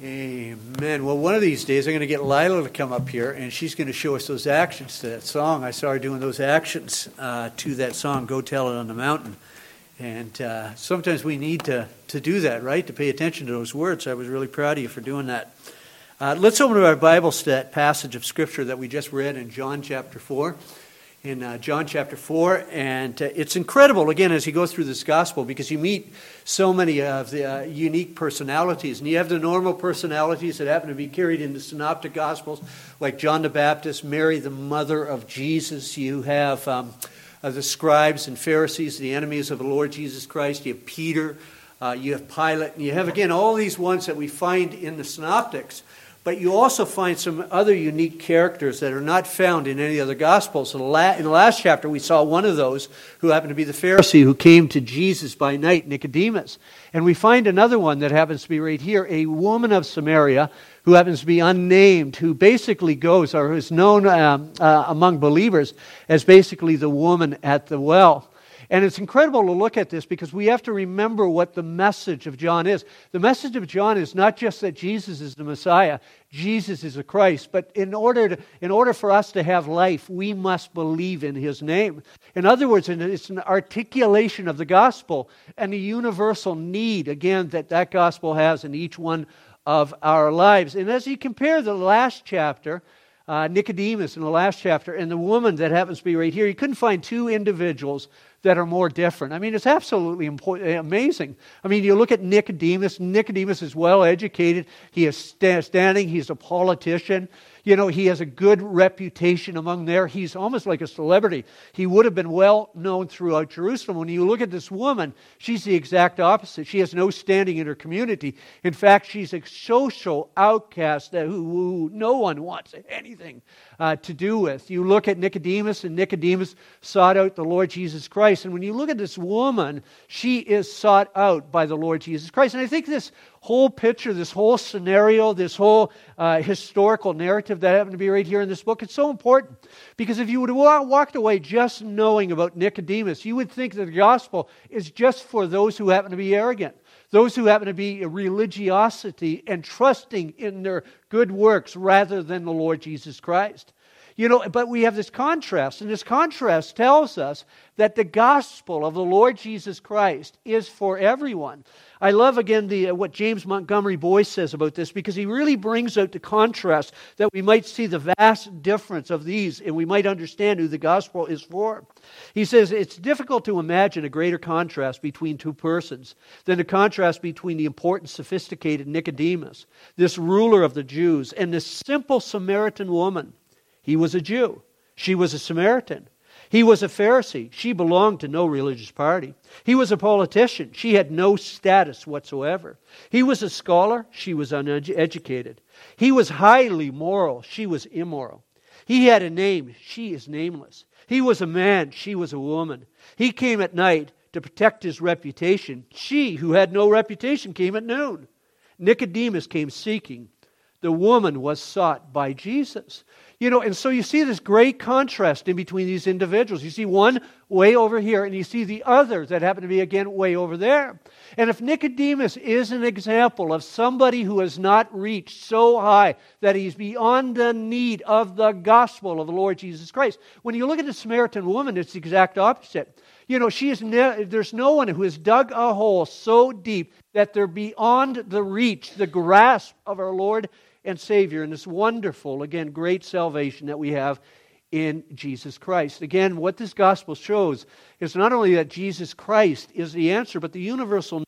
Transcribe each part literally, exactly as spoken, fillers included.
Amen. Well, one of these days I'm going to get Lila to come up here, and she's going to show us those actions to that song. I saw her doing those actions uh, to that song, Go Tell It on the Mountain. And uh, sometimes we need to, to do that, right? To pay attention to those words. I was really proud of you for doing that. Uh, let's open our Bibles to that passage of Scripture that we just read in John chapter four. In uh, John chapter four, and uh, it's incredible, again, as you go through this gospel, because you meet so many of the uh, unique personalities. And you have the normal personalities that happen to be carried in the synoptic gospels, like John the Baptist, Mary, the mother of Jesus. You have um, uh, the scribes and Pharisees, the enemies of the Lord Jesus Christ. You have Peter, uh, you have Pilate, and you have, again, all these ones that we find in the synoptics. But you also find some other unique characters that are not found in any other Gospels. In the last chapter, we saw one of those who happened to be the Pharisee who came to Jesus by night, Nicodemus. And we find another one that happens to be right here, a woman of Samaria who happens to be unnamed, who basically goes, or is known um, uh, among believers as basically the woman at the well. And it's incredible to look at this because we have to remember what the message of John is. The message of John is not just that Jesus is the Messiah, Jesus is the Christ, but in order to, in order for us to have life, we must believe in His name. In other words, it's an articulation of the gospel and the universal need, again, that that gospel has in each one of our lives. And as you compare the last chapter, uh, Nicodemus in the last chapter, and the woman that happens to be right here, you couldn't find two individuals that are more different. I mean, it's absolutely important, amazing. I mean, you look at Nicodemus. Nicodemus is well educated. He is st- standing. He's a politician. You know, he has a good reputation among there. He's almost like a celebrity. He would have been well known throughout Jerusalem. When you look at this woman, she's the exact opposite. She has no standing in her community. In fact, she's a social outcast that who, who no one wants anything uh, to do with. You look at Nicodemus, and Nicodemus sought out the Lord Jesus Christ. And when you look at this woman, she is sought out by the Lord Jesus Christ. And I think this whole picture, this whole scenario, this whole uh, historical narrative that happened to be right here in this book, it's so important. Because if you would have walked away just knowing about Nicodemus, you would think that the gospel is just for those who happen to be arrogant, those who happen to be religiosity and trusting in their good works rather than the Lord Jesus Christ. You know, but we have this contrast, and this contrast tells us that the gospel of the Lord Jesus Christ is for everyone. I love, again, the uh, what James Montgomery Boyce says about this, because he really brings out the contrast that we might see the vast difference of these, and we might understand who the gospel is for. He says, it's difficult to imagine a greater contrast between two persons than the contrast between the important, sophisticated Nicodemus, this ruler of the Jews, and this simple Samaritan woman. He was a Jew. She was a Samaritan. He was a Pharisee. She belonged to no religious party. He was a politician. She had no status whatsoever. He was a scholar. She was uneducated. He was highly moral. She was immoral. He had a name. She is nameless. He was a man. She was a woman. He came at night to protect his reputation. She, who had no reputation, came at noon. Nicodemus came seeking. The woman was sought by Jesus. You know, and so you see this great contrast in between these individuals. You see one way over here, and you see the other that happen to be, again, way over there. And if Nicodemus is an example of somebody who has not reached so high that he's beyond the need of the gospel of the Lord Jesus Christ, when you look at the Samaritan woman, it's the exact opposite. You know, she is ne- there's no one who has dug a hole so deep that they're beyond the reach, the grasp of our Lord and Savior, and this wonderful, again, great salvation that we have in Jesus Christ. Again, what this gospel shows is not only that Jesus Christ is the answer, but the universal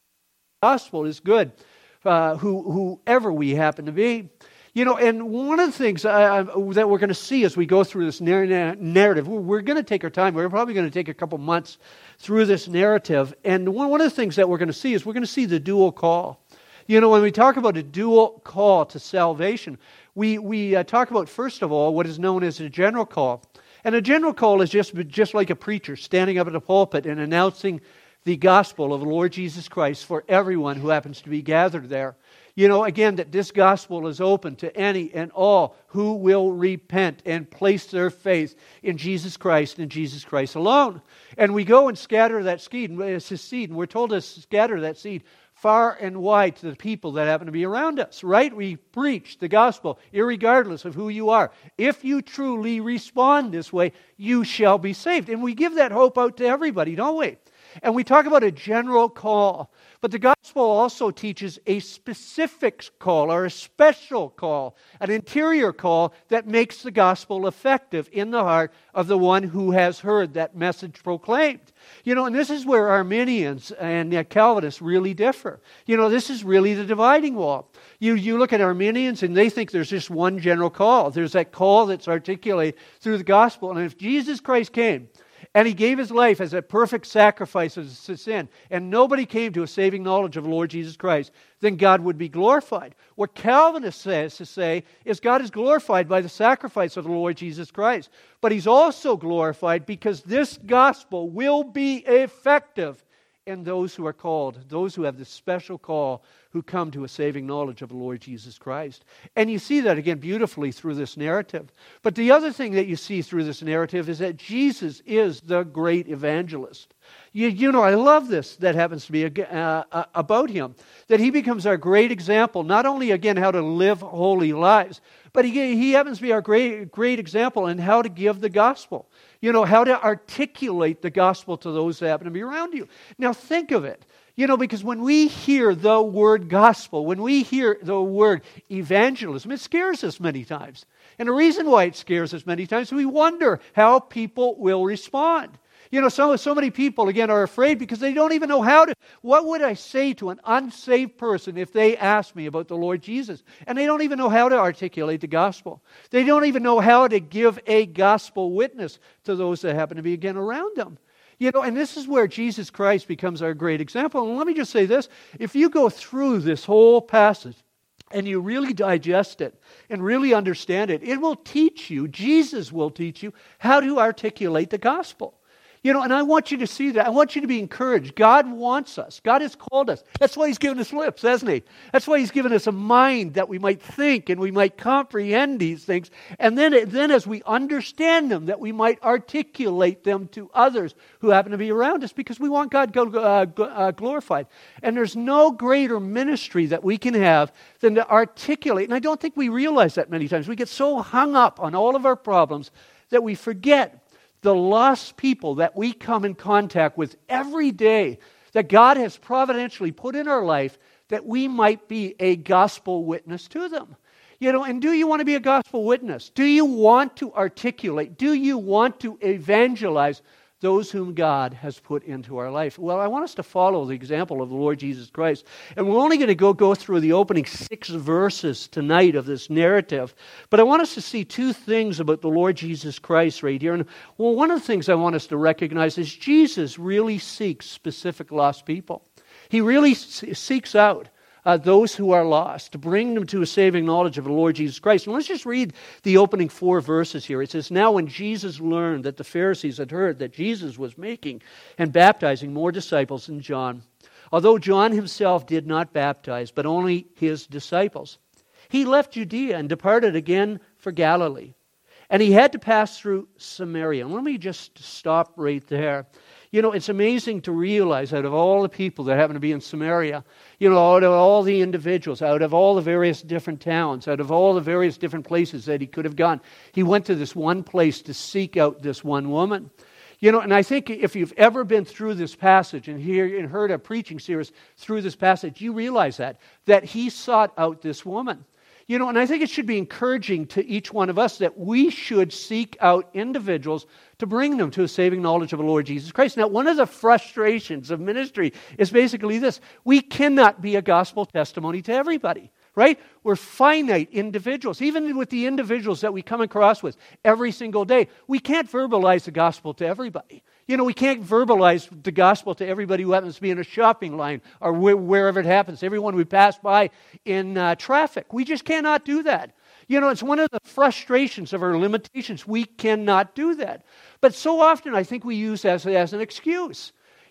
gospel is good, uh, who, whoever we happen to be. You know, and one of the things uh, that we're going to see as we go through this narr- narrative, we're going to take our time. We're probably going to take a couple months through this narrative. And one, one of the things that we're going to see is we're going to see the dual call. You know, when we talk about a dual call to salvation, we, we uh, talk about, first of all, what is known as a general call. And a general call is just, just like a preacher standing up at a pulpit and announcing the gospel of the Lord Jesus Christ for everyone who happens to be gathered there. You know, again, that this gospel is open to any and all who will repent and place their faith in Jesus Christ and Jesus Christ alone. And we go and scatter that seed, it's a seed, and we're told to scatter that seed far and wide to the people that happen to be around us, right? We preach the gospel irregardless of who you are. If you truly respond this way, you shall be saved. And we give that hope out to everybody, don't we? And we talk about a general call. But the gospel also teaches a specific call or a special call, an interior call that makes the gospel effective in the heart of the one who has heard that message proclaimed. You know, and this is where Arminians and Calvinists really differ. You know, this is really the dividing wall. You, you look at Arminians and they think there's just one general call. There's that call that's articulated through the gospel. And if Jesus Christ came, and He gave His life as a perfect sacrifice of sin, and nobody came to a saving knowledge of the Lord Jesus Christ, then God would be glorified. What Calvinist says to say is God is glorified by the sacrifice of the Lord Jesus Christ. But He's also glorified because this gospel will be effective in those who are called, those who have this special call, who come to a saving knowledge of the Lord Jesus Christ. And you see that again beautifully through this narrative. But the other thing that you see through this narrative is that Jesus is the great evangelist. You, you know, I love this that happens to be uh, uh, about Him. That He becomes our great example, not only again how to live holy lives, but He, he happens to be our great, great example in how to give the gospel. You know, how to articulate the gospel to those that happen to be around you. Now think of it. You know, because when we hear the word gospel, when we hear the word evangelism, it scares us many times. And the reason why it scares us many times, we wonder how people will respond. You know, so, so many people, again, are afraid because they don't even know how to. What would I say to an unsaved person if they asked me about the Lord Jesus? And they don't even know how to articulate the gospel. They don't even know how to give a gospel witness to those that happen to be, again, around them. You know, and this is where Jesus Christ becomes our great example. And let me just say this. If you go through this whole passage and you really digest it and really understand it, it will teach you, Jesus will teach you, how to articulate the gospel. You know, and I want you to see that. I want you to be encouraged. God wants us. God has called us. That's why He's given us lips, hasn't He? That's why He's given us a mind that we might think and we might comprehend these things. And then, then as we understand them, that we might articulate them to others who happen to be around us because we want God uh, uh, glorified. And there's no greater ministry that we can have than to articulate. And I don't think we realize that many times. We get so hung up on all of our problems that we forget the lost people that we come in contact with every day, that God has providentially put in our life, that we might be a gospel witness to them. You know, and do you want to be a gospel witness? Do you want to articulate? Do you want to evangelize those whom God has put into our life? Well, I want us to follow the example of the Lord Jesus Christ. And we're only going to go, go through the opening six verses tonight of this narrative. But I want us to see two things about the Lord Jesus Christ right here. And well, one of the things I want us to recognize is Jesus really seeks specific lost people. He really seeks out Uh, those who are lost, to bring them to a saving knowledge of the Lord Jesus Christ. And let's just read the opening four verses here. It says, "Now when Jesus learned that the Pharisees had heard that Jesus was making and baptizing more disciples than John, although John himself did not baptize, but only his disciples, he left Judea and departed again for Galilee. And he had to pass through Samaria." And let me just stop right there. You know, it's amazing to realize out of all the people that happen to be in Samaria, you know, out of all the individuals, out of all the various different towns, out of all the various different places that he could have gone, he went to this one place to seek out this one woman. You know, and I think if you've ever been through this passage and, hear, and heard a preaching series through this passage, you realize that, that he sought out this woman. You know, and I think it should be encouraging to each one of us that we should seek out individuals to bring them to a saving knowledge of the Lord Jesus Christ. Now, one of the frustrations of ministry is basically this. We cannot be a gospel testimony to everybody, right? We're finite individuals. Even with the individuals that we come across with every single day, we can't verbalize the gospel to everybody. You know, we can't verbalize the gospel to everybody who happens to be in a shopping line or wh- wherever it happens, everyone we pass by in uh, traffic. We just cannot do that. You know, it's one of the frustrations of our limitations. We cannot do that. But so often I think we use as, as an excuse.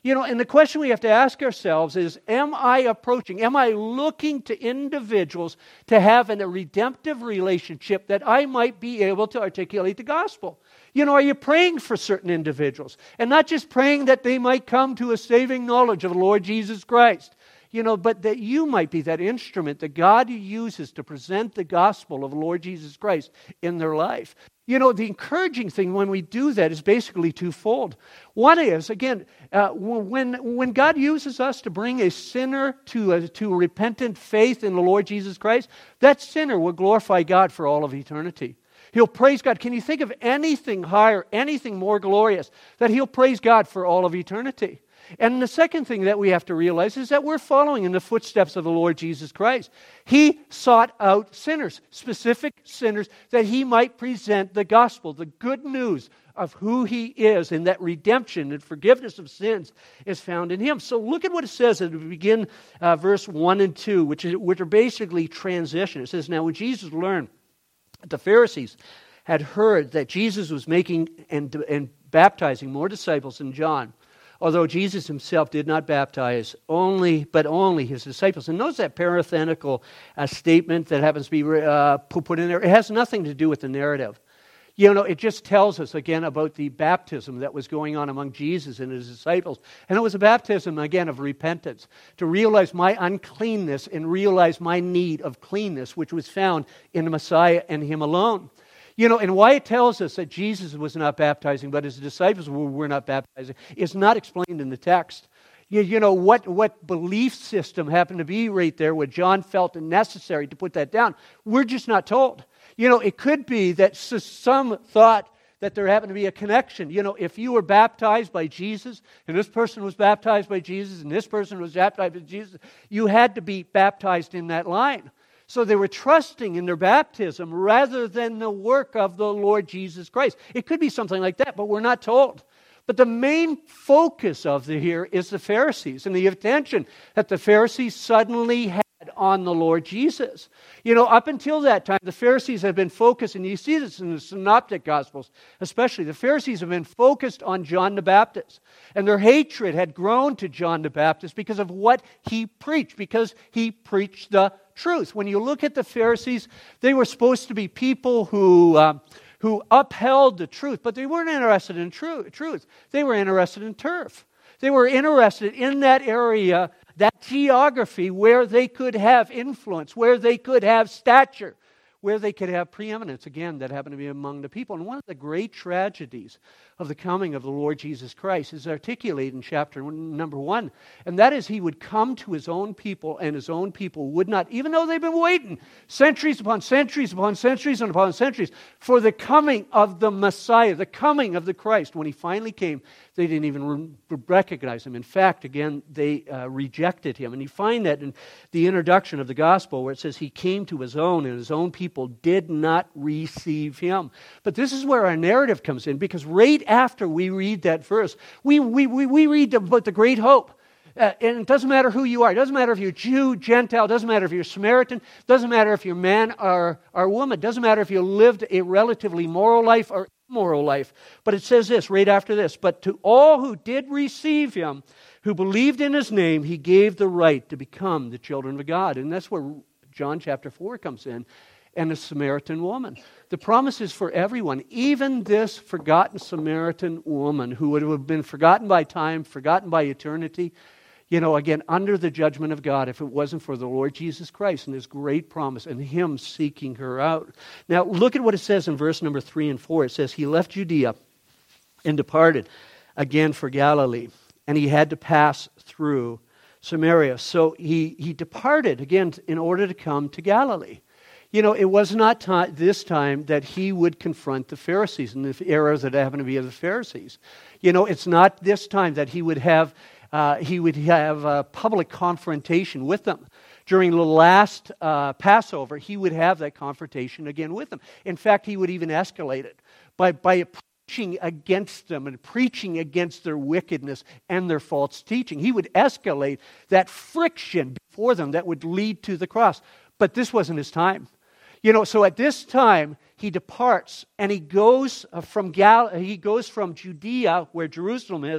You know, and the question we have to ask ourselves is, am I approaching, am I looking to individuals to have an, a redemptive relationship that I might be able to articulate the gospel? You know, are you praying for certain individuals? And not just praying that they might come to a saving knowledge of the Lord Jesus Christ, you know, but that you might be that instrument that God uses to present the gospel of the Lord Jesus Christ in their life. You know, the encouraging thing when we do that is basically twofold. One is, again, uh, when when God uses us to bring a sinner to a, to a repentant faith in the Lord Jesus Christ, that sinner will glorify God for all of eternity. He'll praise God. Can you think of anything higher, anything more glorious, that he'll praise God for all of eternity? And the second thing that we have to realize is that we're following in the footsteps of the Lord Jesus Christ. He sought out sinners, specific sinners, that he might present the gospel, the good news of who he is, and that redemption and forgiveness of sins is found in him. So look at what it says as we begin uh, verse one and two, which, is, which are basically transition. It says, "Now when Jesus learned that the Pharisees had heard that Jesus was making and, and baptizing more disciples than John, although Jesus himself did not baptize, only but only his disciples." And notice that parenthetical uh, statement that happens to be uh, put in there. It has nothing to do with the narrative. You know, it just tells us again about the baptism that was going on among Jesus and his disciples. And it was a baptism, again, of repentance, to realize my uncleanness and realize my need of cleanness, which was found in the Messiah and him alone. You know, and why it tells us that Jesus was not baptizing, but his disciples were, were not baptizing, is not explained in the text. You, you know, what, what belief system happened to be right there where John felt it necessary to put that down, we're just not told. You know, it could be that some thought that there happened to be a connection. You know, if you were baptized by Jesus, and this person was baptized by Jesus, and this person was baptized by Jesus, you had to be baptized in that line. So they were trusting in their baptism rather than the work of the Lord Jesus Christ. It could be something like that, but we're not told. But the main focus of the here is the Pharisees and the attention that the Pharisees suddenly had on the Lord Jesus. You know, up until that time, the Pharisees have been focused, and you see this in the Synoptic Gospels especially, the Pharisees have been focused on John the Baptist. And their hatred had grown to John the Baptist because of what he preached, because he preached the truth. When you look at the Pharisees, they were supposed to be people who... Um, who upheld the truth, but they weren't interested in tru- truth. They were interested in turf. They were interested in that area, that geography where they could have influence, where they could have stature, where they could have preeminence, again, that happened to be among the people. And one of the great tragedies of the coming of the Lord Jesus Christ is articulated in chapter number one. And that is he would come to his own people, and his own people would not, even though they've been waiting centuries upon centuries upon centuries and upon centuries for the coming of the Messiah, the coming of the Christ. When he finally came, they didn't even re- recognize him. In fact, again, they uh, rejected him. And you find that in the introduction of the gospel where it says he came to his own, and his own people did not receive him. But this is where our narrative comes in, because right after we read that verse, we, we, we, we read about the great hope. Uh, and it doesn't matter who you are. It doesn't matter if you're Jew, Gentile. It doesn't matter if you're Samaritan. It doesn't matter if you're man or, or woman. It doesn't matter if you lived a relatively moral life or immoral life. But it says this right after this. "But to all who did receive him, who believed in his name, he gave the right to become the children of God." And that's where John chapter four comes in. And the Samaritan woman. The promise is for everyone, even this forgotten Samaritan woman who would have been forgotten by time, forgotten by eternity, you know, again, under the judgment of God if it wasn't for the Lord Jesus Christ and his great promise and him seeking her out. Now, look at what it says in verse number three and four. It says, "He left Judea and departed again for Galilee, and he had to pass through Samaria." So he, he departed again in order to come to Galilee. You know, it was not ta- this time that he would confront the Pharisees and the errors that happen to be of the Pharisees. You know, it's not this time that he would have uh, he would have a public confrontation with them. During the last uh, Passover, he would have that confrontation again with them. In fact, he would even escalate it by by preaching against them and preaching against their wickedness and their false teaching. He would escalate that friction before them that would lead to the cross. But this wasn't his time. You know, so at this time, he departs and he goes from Gal- he goes from Judea, where Jerusalem is,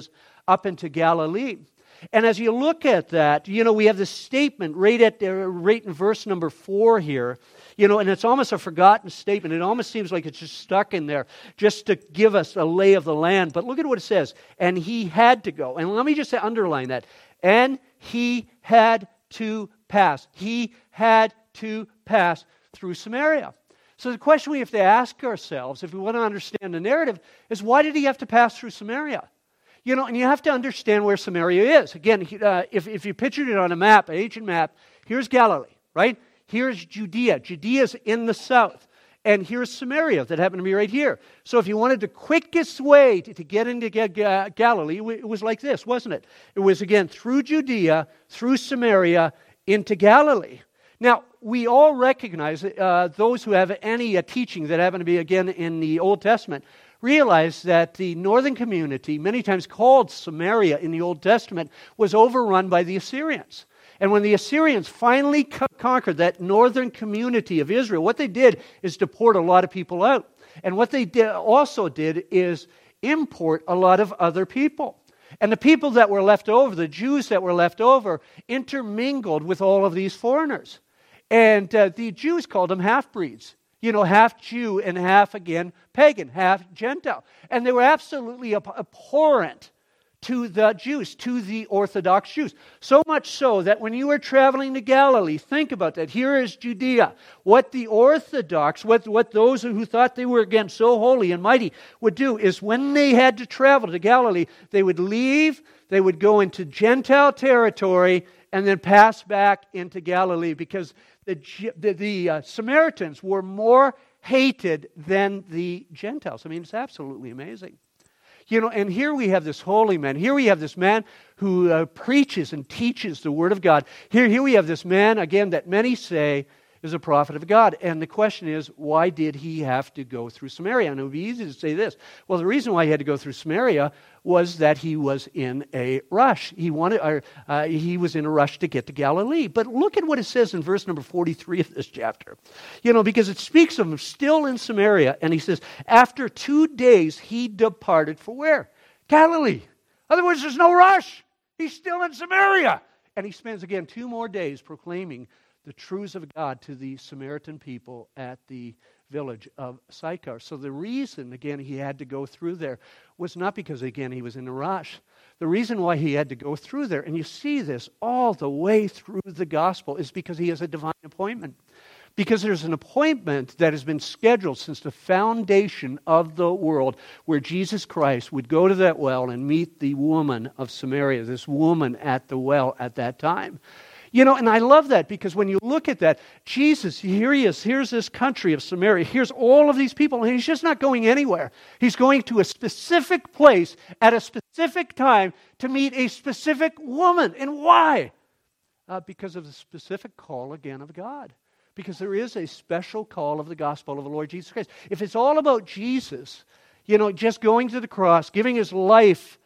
up into Galilee. And as you look at that, you know, we have this statement right at the, right in verse number four here, you know, and it's almost a forgotten statement. It almost seems like it's just stuck in there just to give us a lay of the land. But look at what it says. And he had to go. And let me just say, underline that. And he had to pass. He had to pass through Samaria. So the question we have to ask ourselves, if we want to understand the narrative, is why did he have to pass through Samaria? You know, and you have to understand where Samaria is. Again, uh, if, if you pictured it on a map, an ancient map, here's Galilee, right? Here's Judea. Judea's in the south. And here's Samaria that happened to be right here. So if you wanted the quickest way to, to get into Ga- Galilee, it was like this, wasn't it? It was, again, through Judea, through Samaria, into Galilee. Now, we all recognize, uh, those who have any uh, teaching that happen to be, again, in the Old Testament, realize that the northern community, many times called Samaria in the Old Testament, was overrun by the Assyrians. And when the Assyrians finally co- conquered that northern community of Israel, what they did is deport a lot of people out. And what they did, also did is import a lot of other people. And the people that were left over, the Jews that were left over, intermingled with all of these foreigners. And uh, the Jews called them half-breeds. You know, half Jew and half, again, pagan, half Gentile. And they were absolutely ab- abhorrent to the Jews, to the Orthodox Jews. So much so that when you were traveling to Galilee, think about that. Here is Judea. What the Orthodox, what, what those who thought they were, again, so holy and mighty would do is when they had to travel to Galilee, they would leave, they would go into Gentile territory, and then pass back into Galilee because the, the, the uh, Samaritans were more hated than the Gentiles. I mean, it's absolutely amazing. You know, and here we have this holy man. Here we have this man who uh, preaches and teaches the Word of God. Here, here we have this man, again, that many say is a prophet of God. And the question is, why did he have to go through Samaria? And it would be easy to say this. Well, the reason why he had to go through Samaria was that he was in a rush. He wanted, or, uh, he was in a rush to get to Galilee. But look at what it says in verse number forty-three of this chapter. You know, because it speaks of him still in Samaria. And he says, after two days, he departed for where? Galilee. In other words, there's no rush. He's still in Samaria. And he spends, again, two more days proclaiming the truths of God to the Samaritan people at the village of Sychar. So the reason, again, he had to go through there was not because, again, he was in a rush. The reason why he had to go through there, and you see this all the way through the gospel, is because he has a divine appointment. Because there's an appointment that has been scheduled since the foundation of the world where Jesus Christ would go to that well and meet the woman of Samaria, this woman at the well at that time. You know, and I love that because when you look at that, Jesus, here he is, here's this country of Samaria, here's all of these people, and he's just not going anywhere. He's going to a specific place at a specific time to meet a specific woman. And why? Uh, because of the specific call, again, of God. Because there is a special call of the gospel of the Lord Jesus Christ. If it's all about Jesus, you know, just going to the cross, giving his life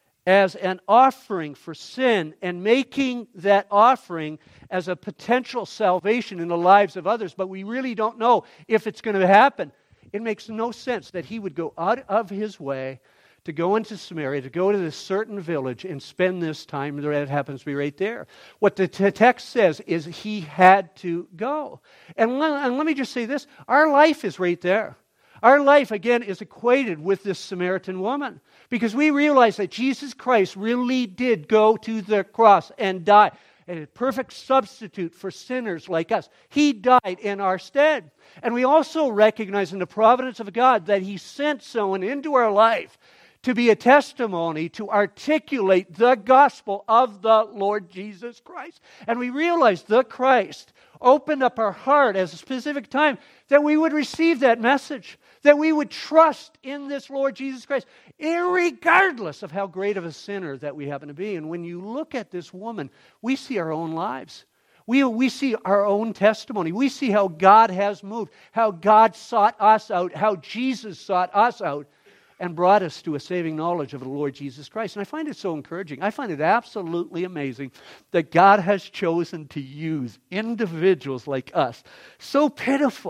as an offering for sin and making that offering as a potential salvation in the lives of others, but we really don't know if it's going to happen, it makes no sense that he would go out of his way to go into Samaria, to go to this certain village and spend this time that happens to be right there. What the t- text says is he had to go. And, le- and let me just say this, our life is right there. Our life, again, is equated with this Samaritan woman because we realize that Jesus Christ really did go to the cross and die, a perfect substitute for sinners like us. He died in our stead. And we also recognize in the providence of God that he sent someone into our life to be a testimony, to articulate the gospel of the Lord Jesus Christ. And we realize the Christ opened up our heart at a specific time that we would receive that message, that we would trust in this Lord Jesus Christ, irregardless of how great of a sinner that we happen to be. And when you look at this woman, we see our own lives. We, we see our own testimony. We see how God has moved, how God sought us out, how Jesus sought us out, and brought us to a saving knowledge of the Lord Jesus Christ. And I find it so encouraging. I find it absolutely amazing that God has chosen to use individuals like us, so pitiful,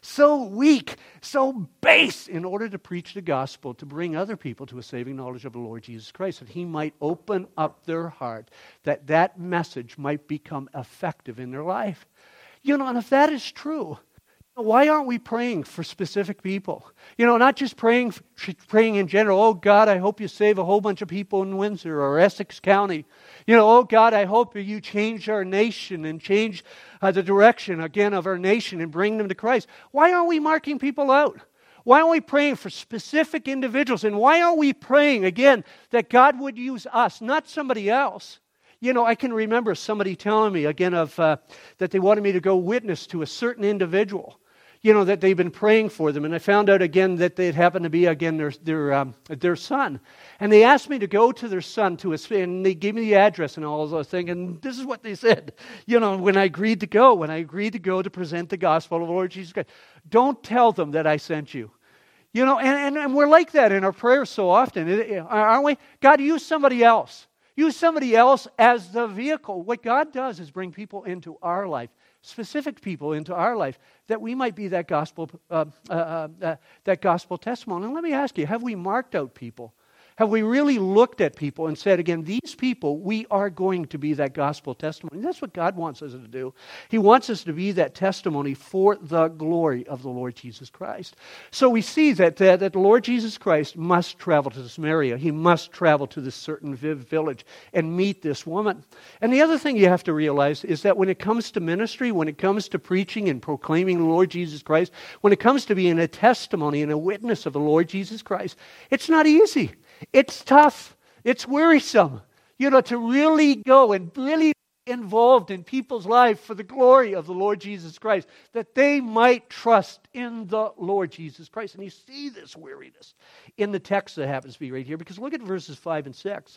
so weak, so base in order to preach the gospel, to bring other people to a saving knowledge of the Lord Jesus Christ, that he might open up their heart, that that message might become effective in their life. You know, and if that is true, why aren't we praying for specific people? You know, not just praying praying in general. Oh, God, I hope you save a whole bunch of people in Windsor or Essex County. You know, oh, God, I hope you change our nation and change uh, the direction, again, of our nation and bring them to Christ. Why aren't we marking people out? Why aren't we praying for specific individuals? And why aren't we praying, again, that God would use us, not somebody else? You know, I can remember somebody telling me, again, of uh, that they wanted me to go witness to a certain individual. You know, that they've been praying for them. And I found out again that it happened to be, again, their their um, their son. And they asked me to go to their son, to his, and they gave me the address and all those things. And this is what they said, you know, when I agreed to go, when I agreed to go to present the gospel of the Lord Jesus Christ. Don't tell them that I sent you. You know, and, and, and we're like that in our prayers so often, aren't we? God, use somebody else. Use somebody else as the vehicle. What God does is bring people into our life, specific people into our life, that we might be that gospel, uh, uh, uh, that gospel testimony. And let me ask you, have we marked out people? Have we really looked at people and said, again, these people, we are going to be that gospel testimony? That's what God wants us to do. He wants us to be that testimony for the glory of the Lord Jesus Christ. So we see that, that, that the Lord Jesus Christ must travel to Samaria. He must travel to this certain village and meet this woman. And the other thing you have to realize is that when it comes to ministry, when it comes to preaching and proclaiming the Lord Jesus Christ, when it comes to being a testimony and a witness of the Lord Jesus Christ, it's not easy. It's tough. It's wearisome, you know, to really go and really be involved in people's life for the glory of the Lord Jesus Christ, that they might trust in the Lord Jesus Christ. And you see this weariness in the text that happens to be right here, because look at verses five and six.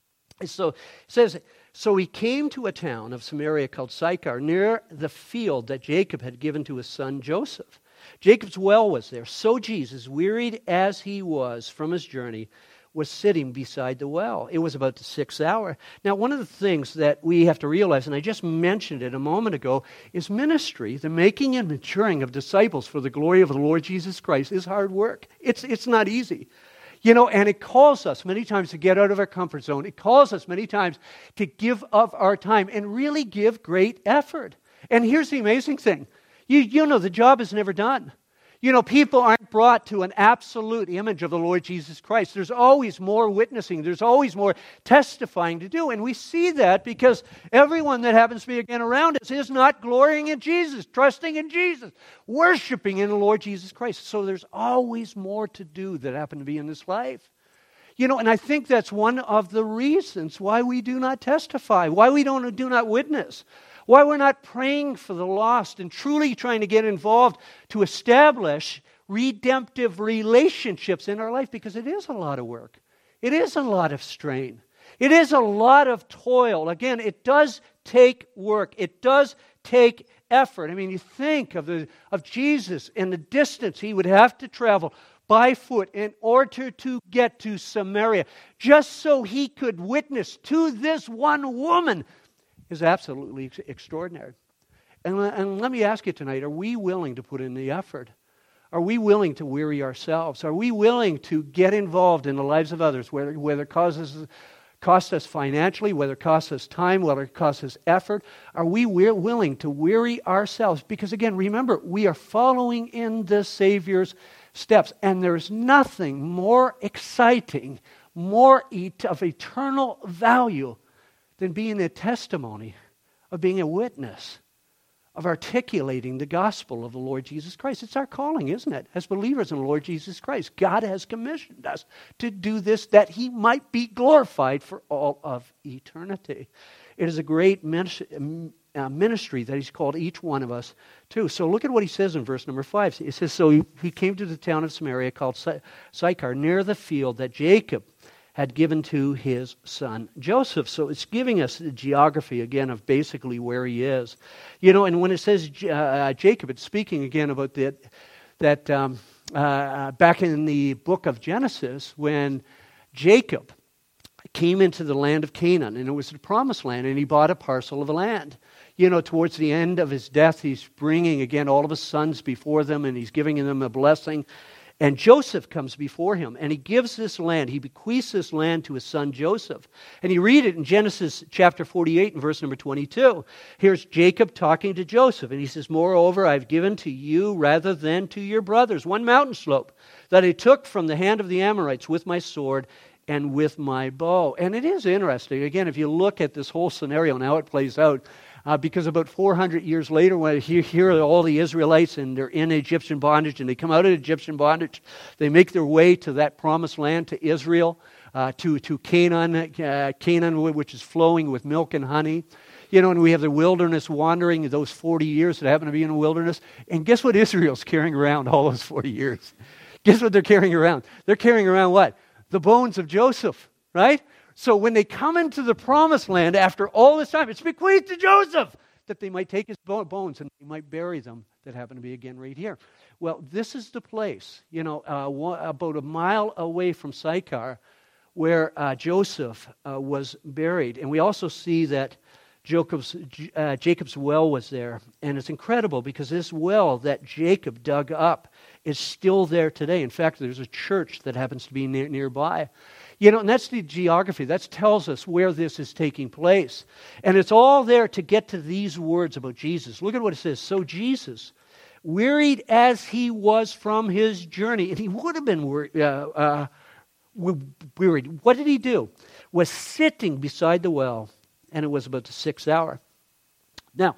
So it says, so he came to a town of Samaria called Sychar, near the field that Jacob had given to his son Joseph. Jacob's well was there. So Jesus, wearied as he was from his journey, was sitting beside the well. It was about the sixth hour. Now, one of the things that we have to realize, and I just mentioned it a moment ago, is ministry, the making and maturing of disciples for the glory of the Lord Jesus Christ, is hard work. It's, it's not easy. You know, and it calls us many times to get out of our comfort zone. It calls us many times to give of our time and really give great effort. And here's the amazing thing. You, you know, the job is never done. You know, people aren't brought to an absolute image of the Lord Jesus Christ. There's always more witnessing. There's always more testifying to do. And we see that because everyone that happens to be again around us is not glorying in Jesus, trusting in Jesus, worshiping in the Lord Jesus Christ. So there's always more to do that happen to be in this life. You know, and I think that's one of the reasons why we do not testify, why we don't do not witness. Why we're not praying for the lost and truly trying to get involved to establish redemptive relationships in our life, because it is a lot of work. It is a lot of strain. It is a lot of toil. Again, it does take work. It does take effort. I mean, you think of the of Jesus and the distance he would have to travel by foot in order to get to Samaria, just so he could witness to this one woman, is absolutely ex- extraordinary. And, and let me ask you tonight, are we willing to put in the effort? Are we willing to weary ourselves? Are we willing to get involved in the lives of others, whether, whether it causes, costs us financially, whether it costs us time, whether it costs us effort? Are we we- willing to weary ourselves? Because again, remember, we are following in the Savior's steps, and there's nothing more exciting, more et- of eternal value than being a testimony, of being a witness, of articulating the gospel of the Lord Jesus Christ. It's our calling, isn't it? As believers in the Lord Jesus Christ, God has commissioned us to do this that he might be glorified for all of eternity. It is a great ministry that he's called each one of us to. So look at what he says in verse number five. It says, so he came to the town of Samaria called Sychar, near the field that Jacob had given to his son Joseph. So it's giving us the geography again of basically where he is. You know, and when it says uh, Jacob, it's speaking again about that, that um, uh, back in the book of Genesis, when Jacob came into the land of Canaan, and it was the promised land, and he bought a parcel of land. You know, towards the end of his death, he's bringing again all of his sons before them, and he's giving them a blessing. And Joseph comes before him, and he gives this land. He bequeaths this land to his son Joseph. And you read it in Genesis chapter forty-eight and verse number twenty-two. Here's Jacob talking to Joseph, and he says, "Moreover, I've given to you rather than to your brothers one mountain slope that I took from the hand of the Amorites with my sword and with my bow." And it is interesting, again, if you look at this whole scenario and how it plays out, Uh, because about four hundred years later, when you hear all the Israelites and they're in Egyptian bondage and they come out of Egyptian bondage, they make their way to that promised land, to Israel, uh, to, to Canaan, uh, Canaan, which is flowing with milk and honey. You know, and we have the wilderness wandering, those forty years that happen to be in the wilderness. And guess what Israel's carrying around all those forty years? Guess what they're carrying around? They're carrying around what? The bones of Joseph, right? So when they come into the promised land after all this time, it's bequeathed to Joseph that they might take his bones and they might bury them, that happen to be again right here. Well, this is the place, you know, uh, one, about a mile away from Sychar, where uh, Joseph uh, was buried. And we also see that Jacob's, uh, Jacob's well was there. And it's incredible because this well that Jacob dug up is still there today. In fact, there's a church that happens to be near, nearby. You know, and that's the geography. That tells us where this is taking place. And it's all there to get to these words about Jesus. Look at what it says. So Jesus, wearied as he was from his journey, and he would have been wor- uh, uh, wearied. What did he do? Was sitting beside the well, and it was about the sixth hour. Now,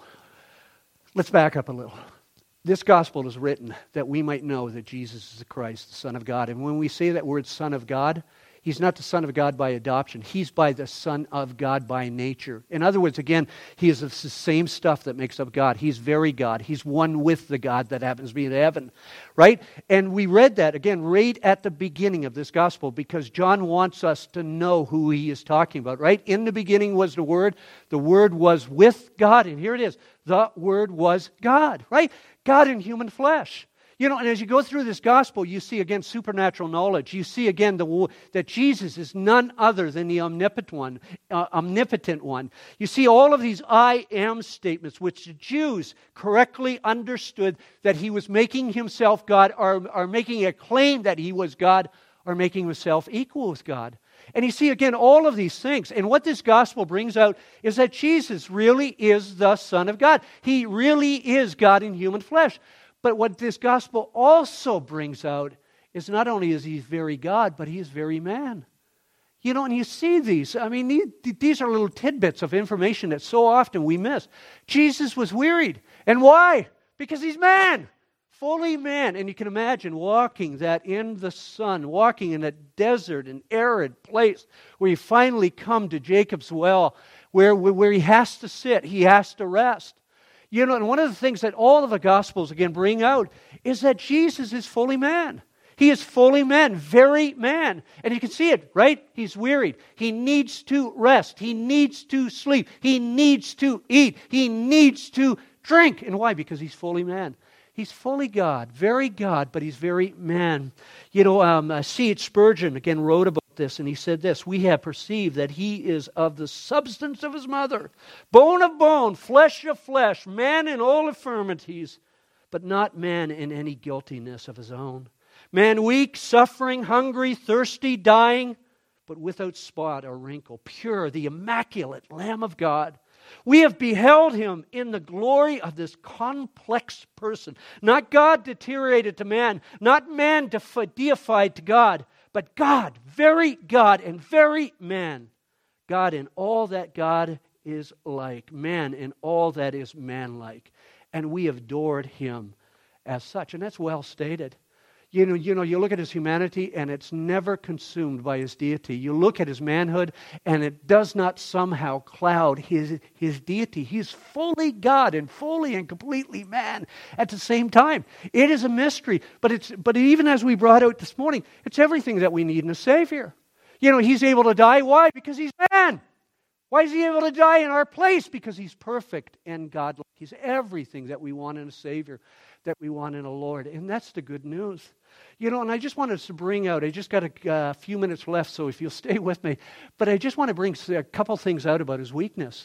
let's back up a little. This gospel is written that we might know that Jesus is the Christ, the Son of God. And when we say that word Son of God, He's not the Son of God by adoption. He's by the Son of God by nature. In other words, again, he is the same stuff that makes up God. He's very God. He's one with the God that happens to be in heaven, right? And we read that, again, right at the beginning of this gospel because John wants us to know who he is talking about, right? In the beginning was the Word. The Word was with God. And here it is. The Word was God, right? God in human flesh. You know, and as you go through this gospel, you see again supernatural knowledge. You see again the, that Jesus is none other than the omnipotent one, uh, omnipotent one. You see all of these I am statements, which the Jews correctly understood that he was making himself God, or, or making a claim that he was God, or making himself equal with God. And you see again all of these things. And what this gospel brings out is that Jesus really is the Son of God. He really is God in human flesh. But what this gospel also brings out is not only is he very God, but he is very man. You know, and you see these. I mean, these, these are little tidbits of information that so often we miss. Jesus was wearied. And why? Because he's man. Fully man. And you can imagine walking that in the sun, walking in a desert and arid place where you finally come to Jacob's well, where, where he has to sit, he has to rest. You know, and one of the things that all of the Gospels, again, bring out is that Jesus is fully man. He is fully man, very man. And you can see it, right? He's wearied. He needs to rest. He needs to sleep. He needs to eat. He needs to drink. And why? Because he's fully man. He's fully God, very God, but he's very man. You know, um, uh, C H Spurgeon, again, wrote about this, and he said this: we have perceived that he is of the substance of his mother, bone of bone, flesh of flesh, man in all infirmities, but not man in any guiltiness of his own. Man weak, suffering, hungry, thirsty, dying, but without spot or wrinkle, pure, the immaculate Lamb of God. We have beheld him in the glory of this complex person. Not God deteriorated to man, not man deified to God, but God, very God and very man. God in all that God is like, man in all that is man-like. And we have adored him as such. And that's well stated. You know, you know, you look at his humanity and it's never consumed by his deity. You look at his manhood and it does not somehow cloud his, his deity. He's fully God and fully and completely man at the same time. It is a mystery, but it's but even as we brought out this morning, it's everything that we need in a Savior. You know, he's able to die. Why? Because he's man. Why is he able to die in our place? Because he's perfect and godlike. He's everything that we want in a Savior, that we want in a Lord. And that's the good news. You know, and I just wanted to bring out, I just got a uh, few minutes left, so if you'll stay with me, but I just want to bring a couple things out about his weakness.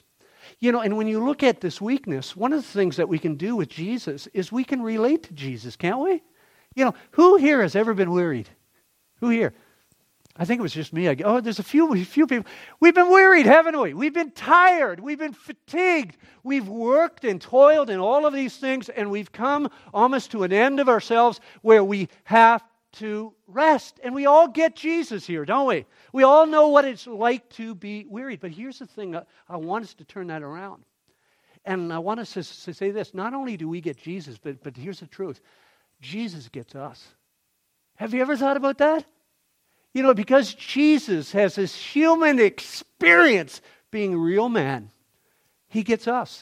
You know, and when you look at this weakness, one of the things that we can do with Jesus is we can relate to Jesus, can't we? You know, who here has ever been wearied? Who here? I think it was just me. I, oh, there's a few, a few people. We've been wearied, haven't we? We've been tired. We've been fatigued. We've worked and toiled in all of these things, and we've come almost to an end of ourselves where we have to rest. And we all get Jesus here, don't we? We all know what it's like to be wearied. But here's the thing. I, I want us to turn that around. And I want us to, to say this. Not only do we get Jesus, but, but here's the truth. Jesus gets us. Have you ever thought about that? You know, because Jesus has this human experience being a real man, he gets us.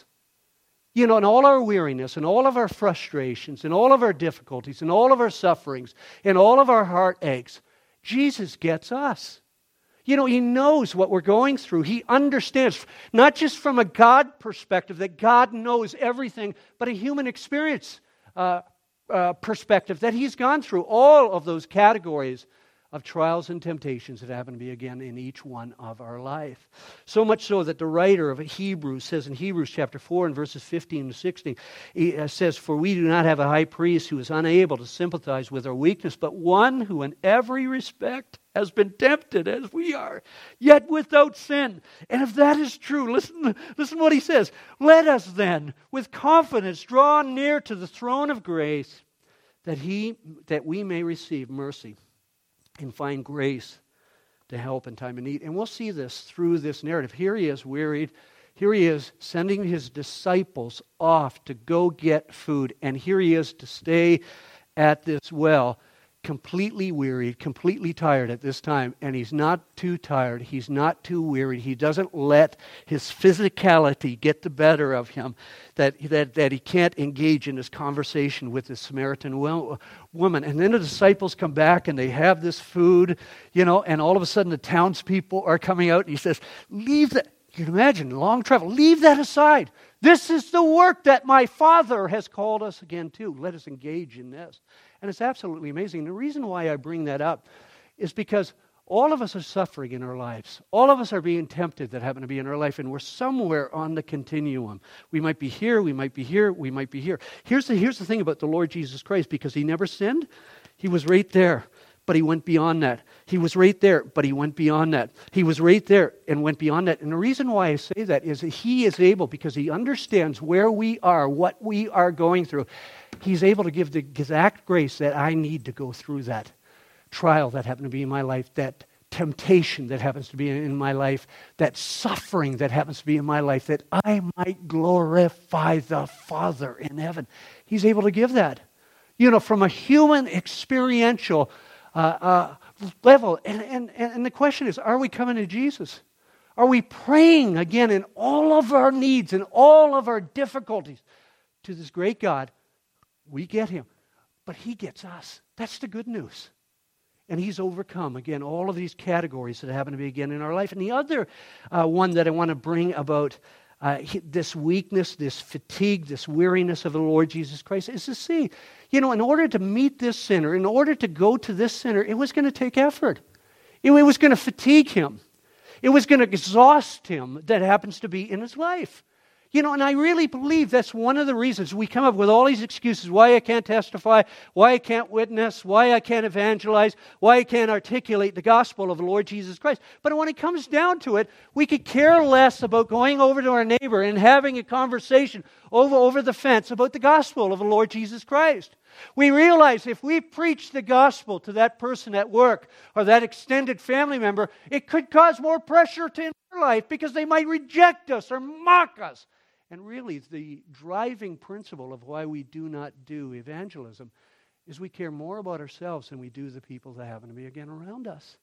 You know, in all our weariness, and all of our frustrations, and all of our difficulties, and all of our sufferings, and all of our heartaches, Jesus gets us. You know, he knows what we're going through. He understands, not just from a God perspective, that God knows everything, but a human experience uh, uh, perspective, that he's gone through all of those categories of trials and temptations that happen to be, again, in each one of our life. So much so that the writer of Hebrews says in Hebrews chapter four and verses fifteen and sixteen, he says, "For we do not have a high priest who is unable to sympathize with our weakness, but one who in every respect has been tempted as we are, yet without sin." And if that is true, listen, listen what he says. "Let us then, with confidence, draw near to the throne of grace, that he that we may receive mercy and find grace to help in time of need." And we'll see this through this narrative. Here he is wearied. Here he is sending his disciples off to go get food. And here he is to stay at this well, completely wearied, completely tired at this time. And he's not too tired. He's not too wearied. He doesn't let his physicality get the better of him, that, that, that he can't engage in this conversation with this Samaritan wo- woman. And then the disciples come back and they have this food, you know, and all of a sudden the townspeople are coming out and he says, "Leave that." You can imagine, long travel. "Leave that aside. This is the work that my Father has called us again to. Let us engage in this." And it's absolutely amazing. The reason why I bring that up is because all of us are suffering in our lives. All of us are being tempted that happen to be in our life, and we're somewhere on the continuum. We might be here, we might be here, we might be here. Here's the, here's the thing about the Lord Jesus Christ. Because he never sinned, he was right there, but he went beyond that. He was right there, but he went beyond that. He was right there and went beyond that. And the reason why I say that is that he is able, because he understands where we are, what we are going through. He's able to give the exact grace that I need to go through that trial that happened to be in my life, that temptation that happens to be in my life, that suffering that happens to be in my life, that I might glorify the Father in heaven. He's able to give that. You know, from a human experiential uh, uh, level. And, and, and the question is, are we coming to Jesus? Are we praying again in all of our needs and all of our difficulties to this great God? We get him, but he gets us. That's the good news. And he's overcome, again, all of these categories that happen to be, again, in our life. And the other uh, one that I want to bring about uh, this weakness, this fatigue, this weariness of the Lord Jesus Christ is to see, you know, in order to meet this sinner, in order to go to this sinner, it was going to take effort. It, it was going to fatigue him. It was going to exhaust him that happens to be in his life. You know, and I really believe that's one of the reasons we come up with all these excuses why I can't testify, why I can't witness, why I can't evangelize, why I can't articulate the gospel of the Lord Jesus Christ. But when it comes down to it, we could care less about going over to our neighbor and having a conversation over, over the fence about the gospel of the Lord Jesus Christ. We realize if we preach the gospel to that person at work or that extended family member, it could cause more pressure to their life because they might reject us or mock us. And really, the driving principle of why we do not do evangelism is we care more about ourselves than we do the people that happen to be, again, around us.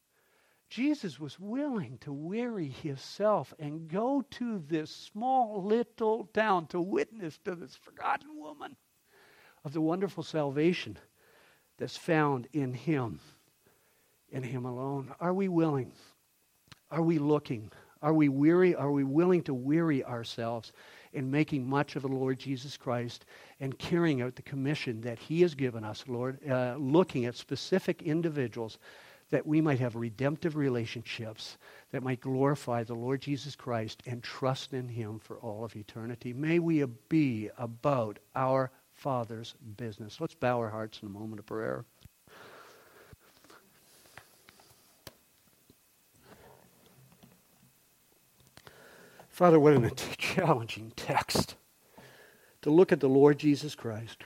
Jesus was willing to weary himself and go to this small little town to witness to this forgotten woman of the wonderful salvation that's found in him, in him alone. Are we willing? Are we looking? Are we weary? Are we willing to weary ourselves in making much of the Lord Jesus Christ and carrying out the commission that he has given us, Lord, uh, looking at specific individuals that we might have redemptive relationships that might glorify the Lord Jesus Christ and trust in him for all of eternity. May we be about our Father's business. Let's bow our hearts in a moment of prayer. Father, what a challenging text to look at the Lord Jesus Christ,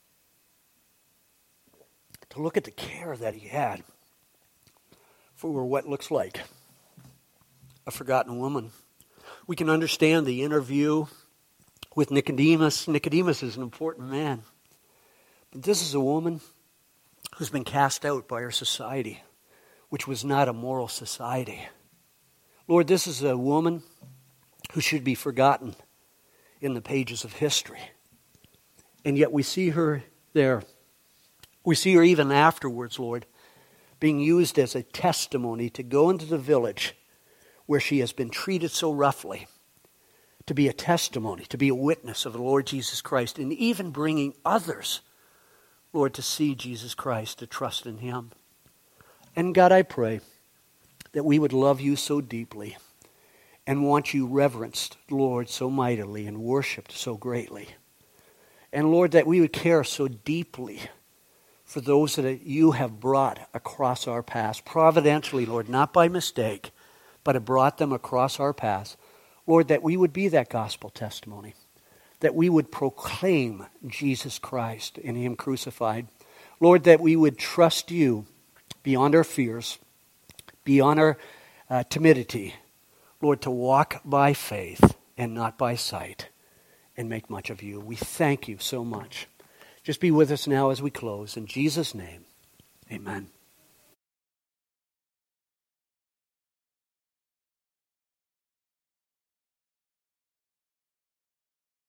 to look at the care that he had for what looks like a forgotten woman. We can understand the interview with Nicodemus. Nicodemus is an important man. But this is a woman who's been cast out by her society, which was not a moral society. Lord, this is a woman who should be forgotten in the pages of history. And yet we see her there. We see her even afterwards, Lord, being used as a testimony to go into the village where she has been treated so roughly, to be a testimony, to be a witness of the Lord Jesus Christ, and even bringing others, Lord, to see Jesus Christ, to trust in him. And God, I pray that we would love you so deeply and want you reverenced, Lord, so mightily and worshipped so greatly. And Lord, that we would care so deeply for those that you have brought across our path, providentially, Lord, not by mistake, but have brought them across our path. Lord, that we would be that gospel testimony, that we would proclaim Jesus Christ and him crucified. Lord, that we would trust you beyond our fears, beyond our uh, timidity, Lord, to walk by faith and not by sight and make much of you. We thank you so much. Just be with us now as we close. In Jesus' name, amen.